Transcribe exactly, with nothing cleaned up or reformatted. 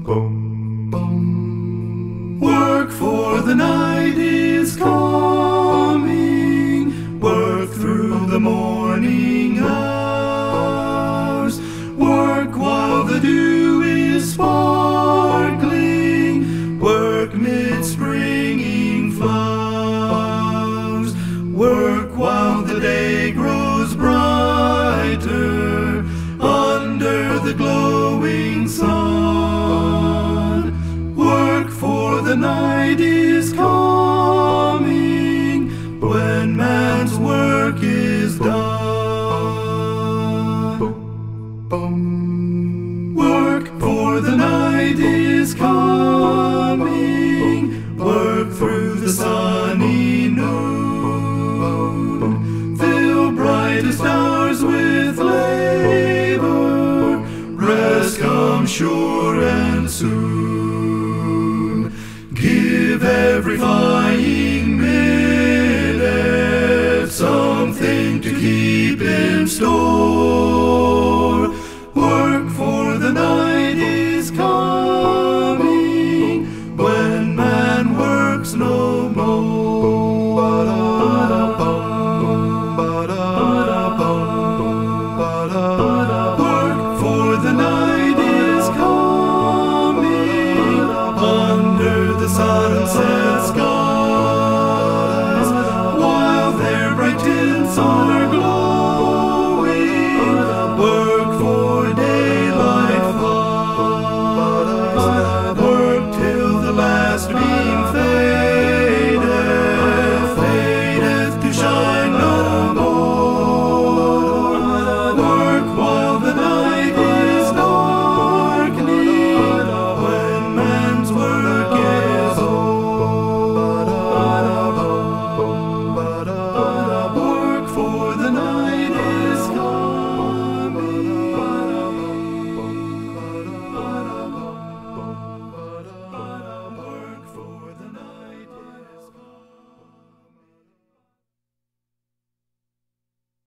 bum, bum. Work, for the night is coming. Work through the morning hours. Work while the dew is sparkling. Work mid springing flowers. Work while the day grows brighter under the glowing sun. Work, for the night is coming when man's work is done. Work, for the night is coming. Work through the sunny noon. Fill brightest hours with labor. Rest comes sure and soon. Give every flying minute something to keep in store. Work, for the night is coming when man works no more. Work, for the night is coming under the sunset skies, while their bright tints are